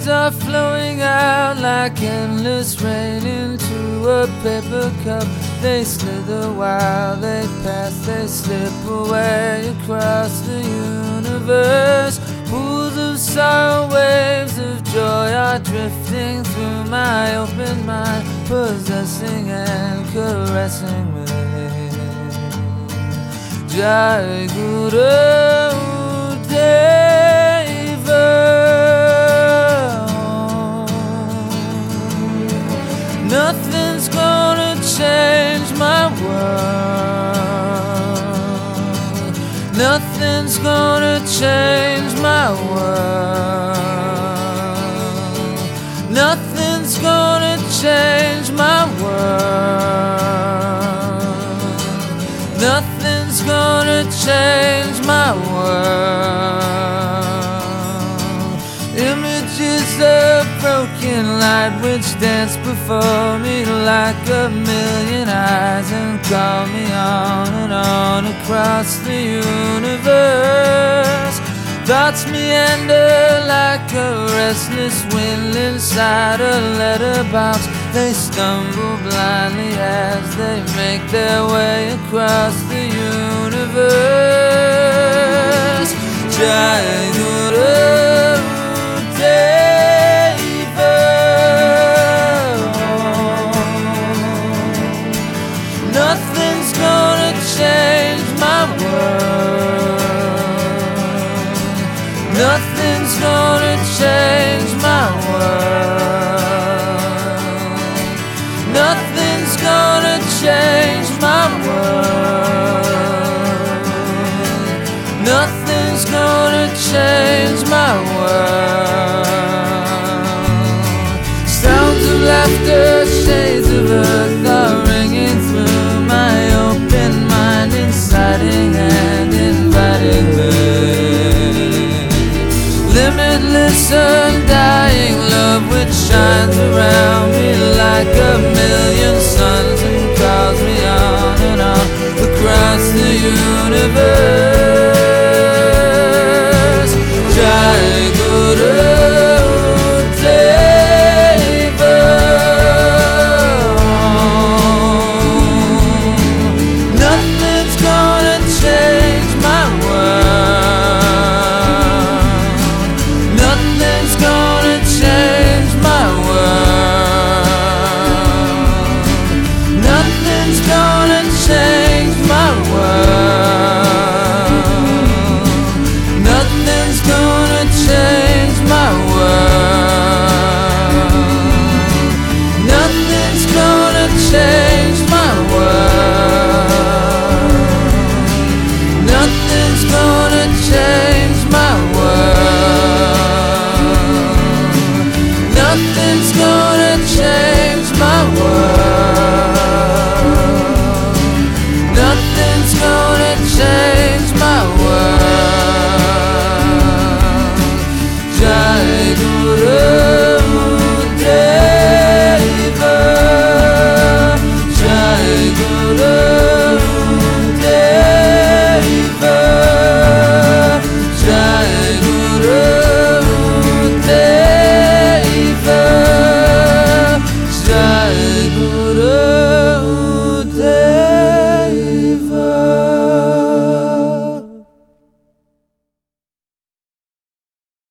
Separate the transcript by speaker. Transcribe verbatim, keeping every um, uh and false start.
Speaker 1: words are flowing out like endless rain into a paper cup. They slither while they pass, they slip away across the universe. Pools of sorrow, waves of joy are drifting through my open mind, possessing and caressing me. Jai Guru Deva. Nothing's gonna change my world. Nothing's gonna change my world. Nothing's gonna change my world. Nothing's gonna change my world. Images of broken light which dance before me like a million eyes and call me on and on across the universe. Thoughts meander like a restless wind inside a letterbox. They stumble blindly as they make their way across the universe. Jai Guru Deva. Nothing's gonna change my world. Nothing's gonna change my world. Nothing's gonna change my world. Nothing's gonna change my world.